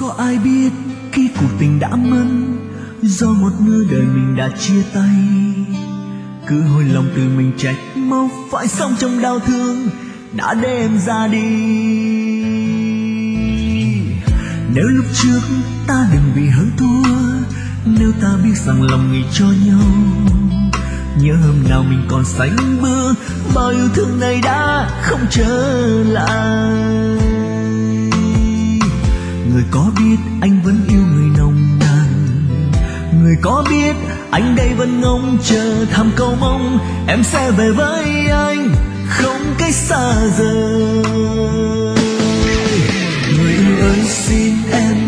có ai biết khi cuộc tình đã mất, do một nửa đời mình đã chia tay. Cứ hồi lòng từ mình trách móc phải sống trong đau thương đã để em ra đi. Nếu lúc trước ta đừng vì hơn thua, nếu ta biết rằng lòng người cho nhau, nhớ hôm nào mình còn sánh bước, bao yêu thương này đã không trở lại. Người có biết anh vẫn yêu người nồng nàn, người có biết anh đây vẫn ngóng chờ thầm cầu mong em sẽ về với anh không cách xa rời. Người yêu ơi xin em